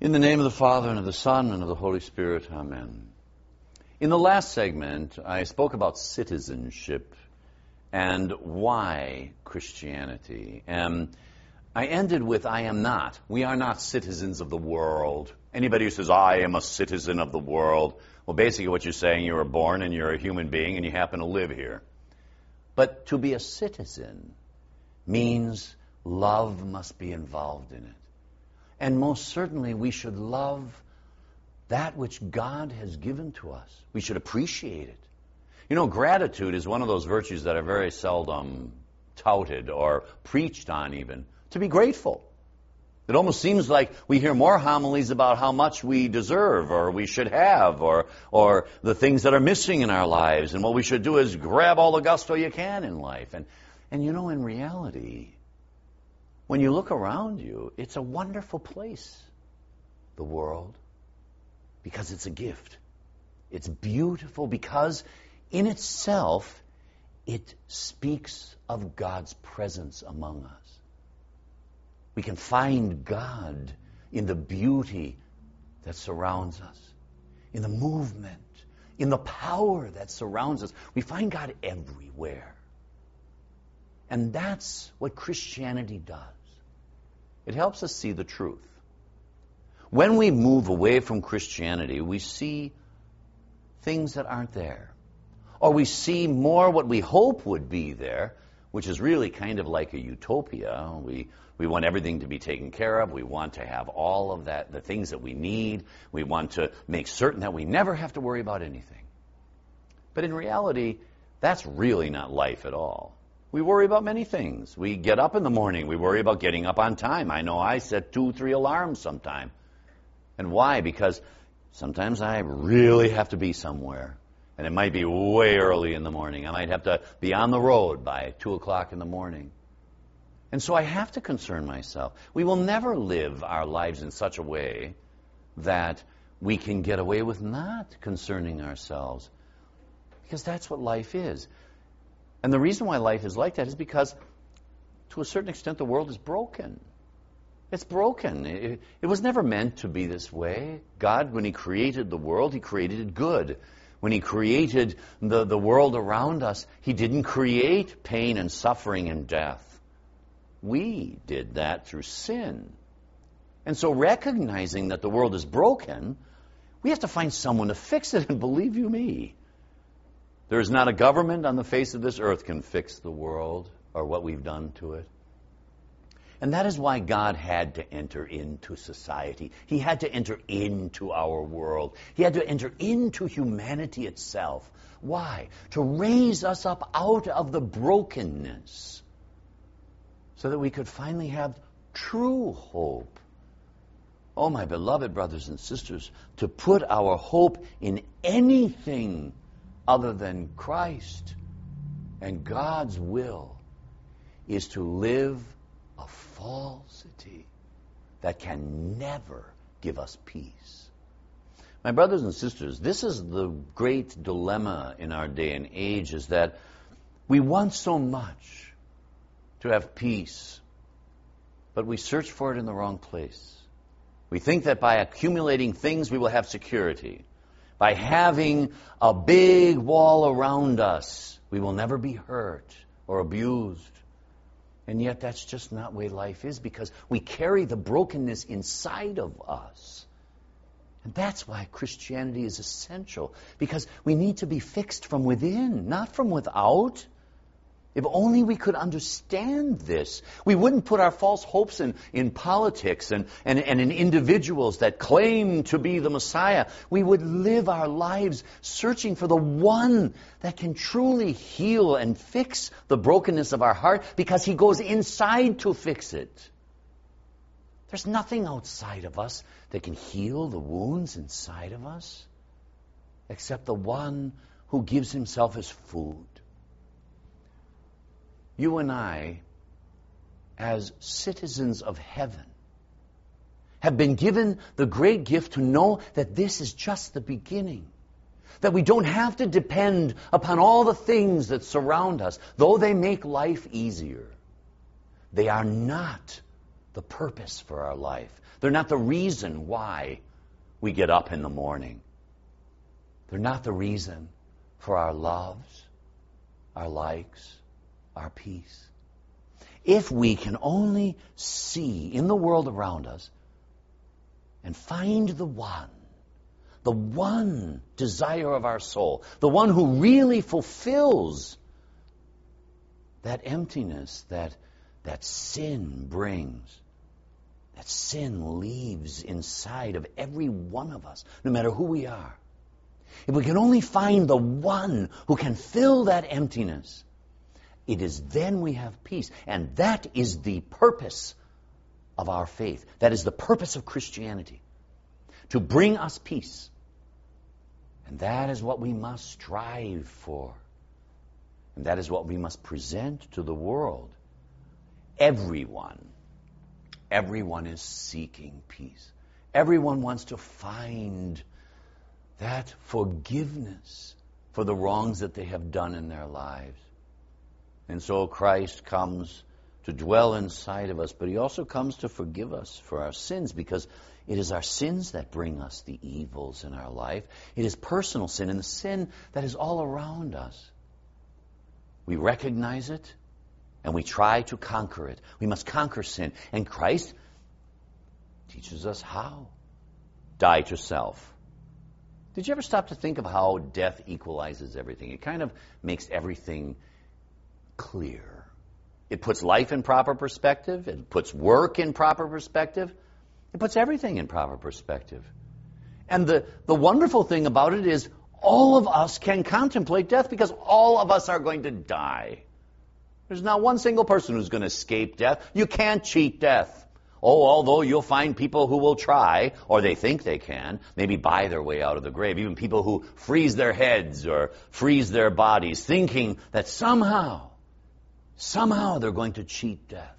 In the name of the Father, and of the Son, and of the Holy Spirit, amen. In the last segment, I spoke about citizenship and why Christianity. And I ended with, I am not. We are not citizens of the world. Anybody who says, I am a citizen of the world, well, basically what you're saying, you were born and you're a human being and you happen to live here. But to be a citizen means love must be involved in it. And most certainly we should love that which God has given to us. We should appreciate it. You know, gratitude is one of those virtues that are very seldom touted or preached on even. To be grateful. It almost seems like we hear more homilies about how much we deserve or we should have or the things that are missing in our lives. And what we should do is grab all the gusto you can in life. And you know, in reality, when you look around you, it's a wonderful place, the world, because it's a gift. It's beautiful because in itself, it speaks of God's presence among us. We can find God in the beauty that surrounds us, in the movement, in the power that surrounds us. We find God everywhere. And that's what Christianity does. It helps us see the truth. When we move away from Christianity, we see things that aren't there. Or we see more what we hope would be there, which is really kind of like a utopia. We want everything to be taken care of. We want to have all of that, the things that we need. We want to make certain that we never have to worry about anything. But in reality, that's really not life at all. We worry about many things. We get up in the morning. We worry about getting up on time. I know I set 2-3 alarms sometime. And why? Because sometimes I really have to be somewhere. And it might be way early in the morning. I might have to be on the road by 2 o'clock in the morning. And so I have to concern myself. We will never live our lives in such a way that we can get away with not concerning ourselves. Because that's what life is. And the reason why life is like that is because, to a certain extent, the world is broken. It's broken. It was never meant to be this way. God, when He created the world, He created it good. When He created the world around us, He didn't create pain and suffering and death. We did that through sin. And so recognizing that the world is broken, we have to find someone to fix it, and believe you me, there is not a government on the face of this earth can fix the world or what we've done to it. And that is why God had to enter into society. He had to enter into our world. He had to enter into humanity itself. Why? To raise us up out of the brokenness so that we could finally have true hope. Oh, my beloved brothers and sisters, to put our hope in anything other than Christ and God's will is to live a falsity that can never give us peace. My brothers and sisters, this is the great dilemma in our day and age, is that we want so much to have peace, but we search for it in the wrong place. We think that by accumulating things we will have security. By having a big wall around us, we will never be hurt or abused. And yet that's just not the way life is, because we carry the brokenness inside of us. And that's why Christianity is essential, because we need to be fixed from within, not from without. If only we could understand this, we wouldn't put our false hopes in politics and in individuals that claim to be the Messiah. We would live our lives searching for the one that can truly heal and fix the brokenness of our heart, because He goes inside to fix it. There's nothing outside of us that can heal the wounds inside of us except the one who gives Himself as food. You and I, as citizens of heaven, have been given the great gift to know that this is just the beginning. That we don't have to depend upon all the things that surround us, though they make life easier. They are not the purpose for our life. They're not the reason why we get up in the morning. They're not the reason for our loves, our likes, our peace. If we can only see in the world around us and find the one desire of our soul, the one who really fulfills that emptiness that sin brings, that sin leaves inside of every one of us, no matter who we are. If we can only find the one who can fill that emptiness, it is then we have peace. And that is the purpose of our faith. That is the purpose of Christianity, to bring us peace. And that is what we must strive for. And that is what we must present to the world. Everyone is seeking peace. Everyone wants to find that forgiveness for the wrongs that they have done in their lives. And so Christ comes to dwell inside of us, but he also comes to forgive us for our sins, because it is our sins that bring us the evils in our life. It is personal sin and the sin that is all around us. We recognize it and we try to conquer it. We must conquer sin. And Christ teaches us how. Die to self. Did you ever stop to think of how death equalizes everything? It kind of makes everything clear. It puts life in proper perspective. It puts work in proper perspective. It puts everything in proper perspective. And the wonderful thing about it is all of us can contemplate death, because all of us are going to die. There's not one single person who's going to escape death. You can't cheat death. Oh, although you'll find people who will try, or they think they can, maybe buy their way out of the grave. Even people who freeze their heads or freeze their bodies, thinking that somehow they're going to cheat death.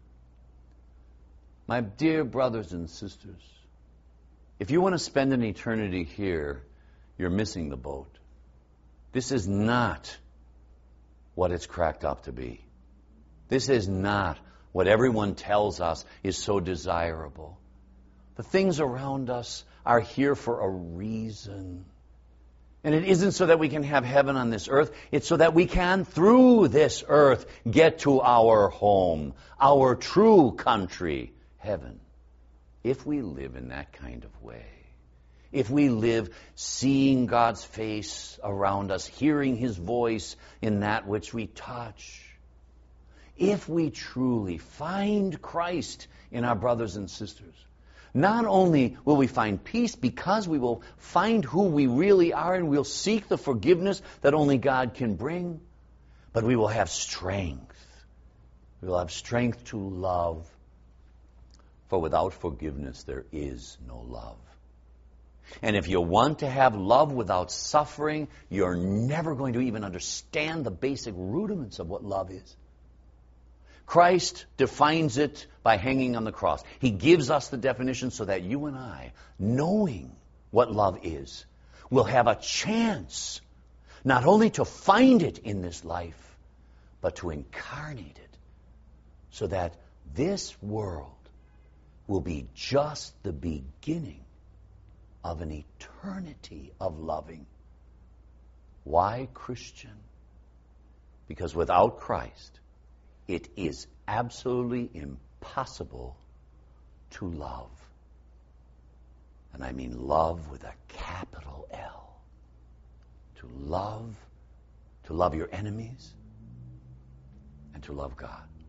My dear brothers and sisters, if you want to spend an eternity here, you're missing the boat. This is not what it's cracked up to be. This is not what everyone tells us is so desirable. The things around us are here for a reason. And it isn't so that we can have heaven on this earth. It's so that we can, through this earth, get to our home, our true country, heaven. If we live in that kind of way. If we live seeing God's face around us, hearing his voice in that which we touch. If we truly find Christ in our brothers and sisters, not only will we find peace because we will find who we really are and we'll seek the forgiveness that only God can bring, but we will have strength. We will have strength to love. For without forgiveness there is no love. And if you want to have love without suffering, you're never going to even understand the basic rudiments of what love is. Christ defines it by hanging on the cross. He gives us the definition so that you and I, knowing what love is, will have a chance not only to find it in this life, but to incarnate it so that this world will be just the beginning of an eternity of loving. Why Christian? Because without Christ, it is absolutely impossible to love. And I mean love with a capital L. To love your enemies, and to love God.